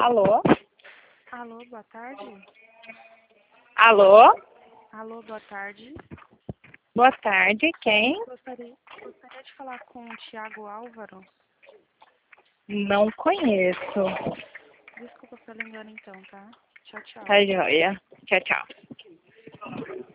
Alô? Alô, boa tarde. Alô? Alô, boa tarde. Boa tarde, quem? Gostaria de falar com o Thiago Álvaro. Não conheço. Desculpa pelo engano então, tá? Tchau, tchau. Tá joia. Tchau, tchau.